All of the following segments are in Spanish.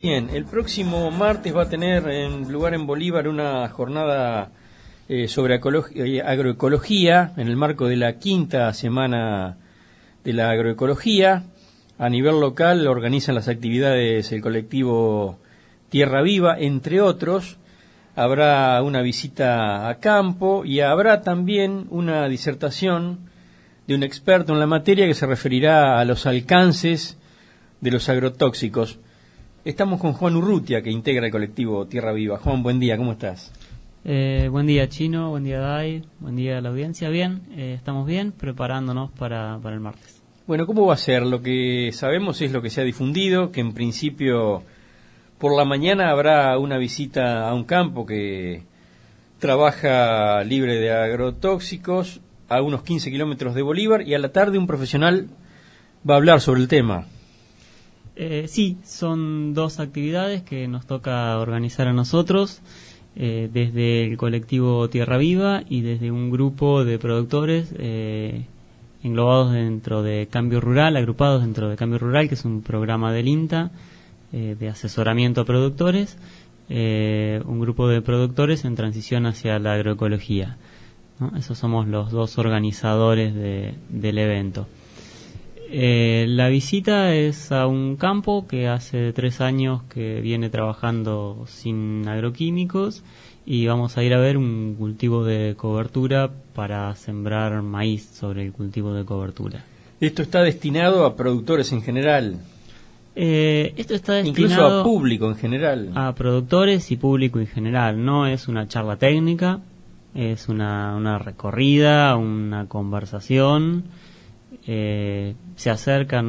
Bien, el próximo martes va a tener lugar en Bolívar una jornada sobre agroecología en el marco de la quinta semana de la agroecología. A nivel local organizan las actividades el colectivo Tierra Viva, entre otros. Habrá una visita a campo y habrá también una disertación de un experto en la materia que se referirá a los alcances de los agrotóxicos. Estamos con Juan Urrutia, que integra el colectivo Tierra Viva. Juan, buen día, ¿cómo estás? Buen día, Chino, buen día, Dai, buen día a la audiencia. Bien, estamos bien, preparándonos para el martes. Bueno, ¿cómo va a ser? Lo que sabemos es lo que se ha difundido, que en principio por la mañana habrá una visita a un campo que trabaja libre de agrotóxicos a unos 15 kilómetros de Bolívar, y a la tarde un profesional va a hablar sobre el tema. Sí, son dos actividades que nos toca organizar a nosotros, desde el colectivo Tierra Viva y desde un grupo de productores englobados dentro de Cambio Rural, agrupados dentro de Cambio Rural, que es un programa del INTA de asesoramiento a productores, un grupo de productores en transición hacia la agroecología, ¿no? Esos somos los dos organizadores del evento. La visita es a un campo que hace 3 años que viene trabajando sin agroquímicos, y vamos a ir a ver un cultivo de cobertura para sembrar maíz sobre el cultivo de cobertura. ¿Esto está destinado a productores en general? Esto está destinado incluso a público en general. A productores y público en general. No es una charla técnica, es una recorrida, una conversación. Se acercan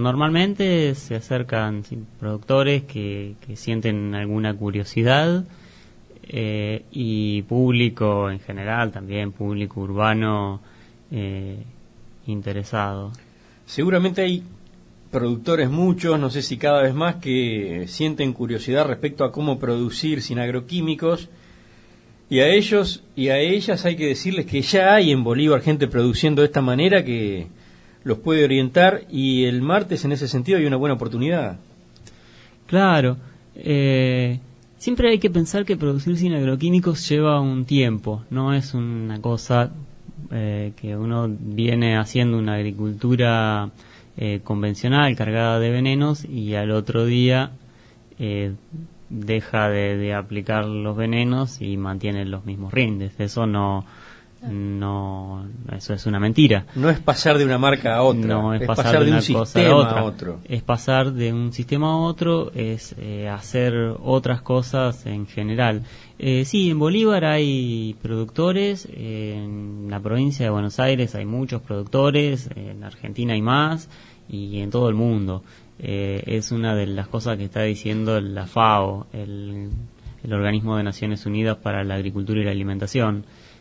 productores que sienten alguna curiosidad, y público en general, también público urbano interesado. Seguramente hay productores muchos, no sé si cada vez más, que sienten curiosidad respecto a cómo producir sin agroquímicos, y a ellos y a ellas hay que decirles que ya hay en Bolívar gente produciendo de esta manera que los puede orientar, y el martes en ese sentido hay una buena oportunidad. Claro, siempre hay que pensar que producir sin agroquímicos lleva un tiempo, no es una cosa que uno viene haciendo una agricultura convencional cargada de venenos y al otro día deja de aplicar los venenos y mantiene los mismos rindes. Eso eso es una mentira. No es pasar de una marca a otra, no es pasar de un sistema a otro. Es pasar de un sistema a otro, es hacer otras cosas en general. Sí, en Bolívar hay productores, en la provincia de Buenos Aires hay muchos productores, en Argentina hay más, y en todo el mundo. Es una de las cosas que está diciendo la FAO, el Organismo de Naciones Unidas para la Agricultura y la Alimentación.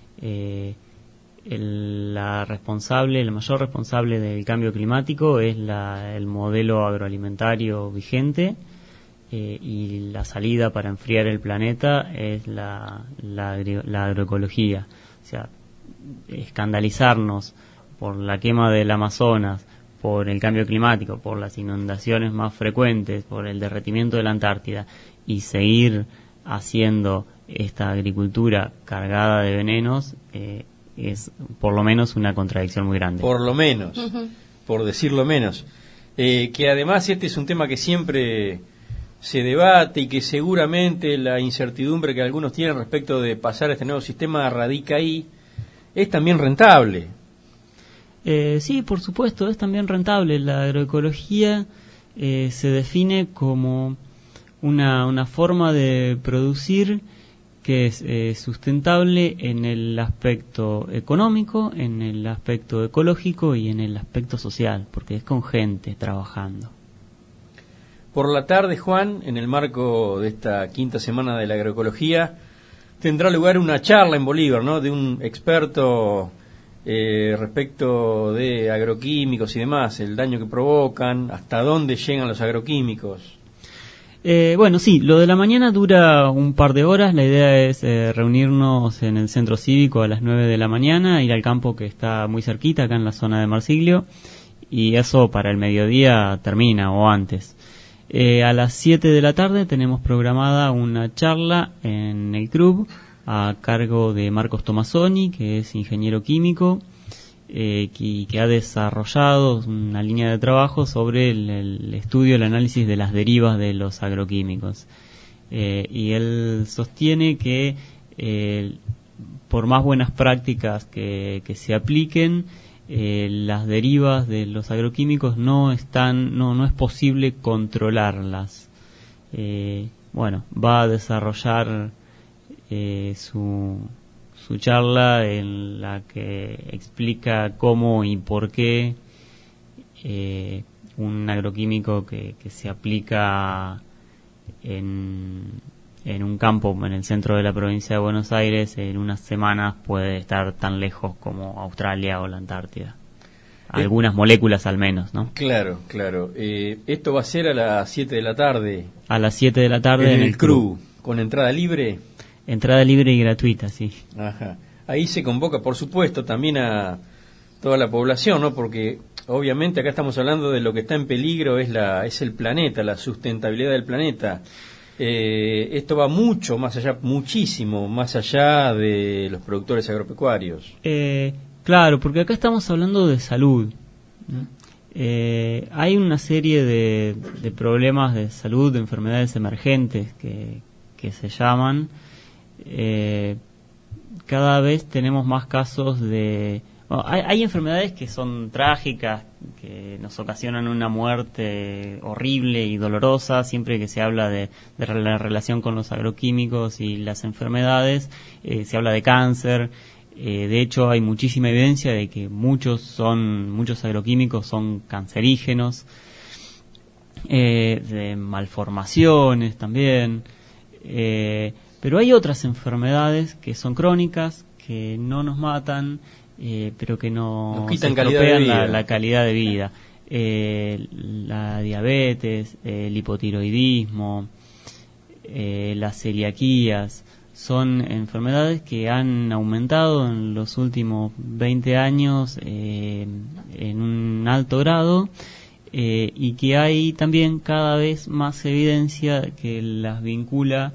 La mayor responsable del cambio climático es el modelo agroalimentario vigente, y la salida para enfriar el planeta es la agroecología. O sea, escandalizarnos por la quema del Amazonas, por el cambio climático, por las inundaciones más frecuentes, por el derretimiento de la Antártida, y seguir haciendo esta agricultura cargada de venenos, es por lo menos una contradicción muy grande. Por lo menos, por decirlo menos. Que además este es un tema que siempre se debate, y que seguramente la incertidumbre que algunos tienen respecto de pasar a este nuevo sistema radica ahí. ¿Es también rentable? Sí, por supuesto, es también rentable. La agroecología se define como una forma de producir que es sustentable en el aspecto económico, en el aspecto ecológico y en el aspecto social, porque es con gente trabajando. Por la tarde, Juan, en el marco de esta quinta semana de la agroecología, tendrá lugar una charla en Bolívar, ¿no?, de un experto respecto de agroquímicos y demás, el daño que provocan, hasta dónde llegan los agroquímicos. Bueno, sí, lo de la mañana dura un par de horas. La idea es reunirnos en el centro cívico a las 9 de la mañana, ir al campo que está muy cerquita, acá en la zona de Marsiglio, y eso para el mediodía termina o antes. A las 7 de la tarde tenemos programada una charla en el club a cargo de Marcos Tomasoni, que es ingeniero químico, que ha desarrollado una línea de trabajo sobre el estudio, el análisis de las derivas de los agroquímicos. Y él sostiene que por más buenas prácticas que se apliquen, las derivas de los agroquímicos no es posible controlarlas. Va a desarrollar su charla en la que explica cómo y por qué un agroquímico que se aplica en un campo en el centro de la provincia de Buenos Aires en unas semanas puede estar tan lejos como Australia o la Antártida. Algunas moléculas al menos, ¿no? Claro. Esto va a ser a las 7 de la tarde. A las 7 de la tarde en el CRU. ¿Con entrada libre? Entrada libre y gratuita, sí. Ajá. Ahí se convoca, por supuesto, también a toda la población, ¿no? Porque obviamente acá estamos hablando de lo que está en peligro, es el planeta, la sustentabilidad del planeta. Esto va mucho más allá, muchísimo más allá de los productores agropecuarios. Claro, porque acá estamos hablando de salud, ¿no? Hay una serie de problemas de salud, de enfermedades emergentes que se llaman. Cada vez tenemos más casos de... hay enfermedades que son trágicas, que nos ocasionan una muerte horrible y dolorosa siempre que se habla de la relación con los agroquímicos y las enfermedades. Se habla de cáncer. De hecho, hay muchísima evidencia de que muchos agroquímicos son cancerígenos, de malformaciones también. Pero hay otras enfermedades que son crónicas, que no nos matan, pero que nos quitan estropean la calidad de vida. La diabetes, el hipotiroidismo, las celiaquías, son enfermedades que han aumentado en los últimos 20 años en un alto grado, y que hay también cada vez más evidencia que las vincula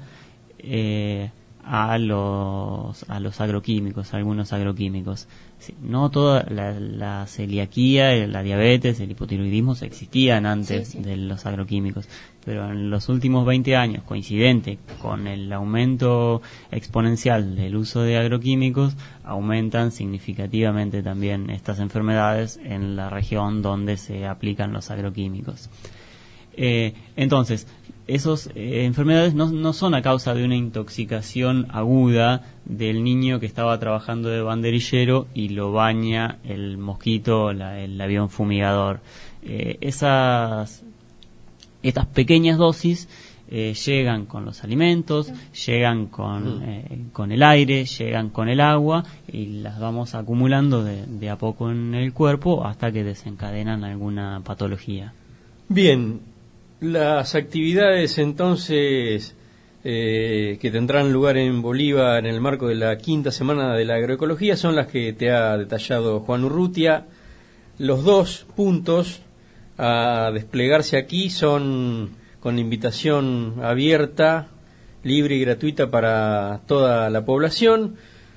a los agroquímicos, a algunos agroquímicos. Sí, no toda la celiaquía, la diabetes, el hipotiroidismo existían antes de los agroquímicos, pero en los últimos 20 años, coincidente con el aumento exponencial del uso de agroquímicos, aumentan significativamente también estas enfermedades en la región donde se aplican los agroquímicos. Entonces, esas enfermedades no son a causa de una intoxicación aguda del niño que estaba trabajando de banderillero y lo baña el mosquito, el avión fumigador. Estas pequeñas dosis llegan con los alimentos, llegan con el aire, llegan con el agua, y las vamos acumulando de a poco en el cuerpo hasta que desencadenan alguna patología. Bien. Las actividades entonces que tendrán lugar en Bolívar en el marco de la 5ª Semana de la Agroecología son las que te ha detallado Juan Urrutia. Los 2 puntos a desplegarse aquí son con invitación abierta, libre y gratuita para toda la población.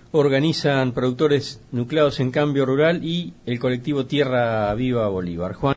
Organizan Productores Nucleados en Cambio Rural y el colectivo Tierra Viva Bolívar. Juan.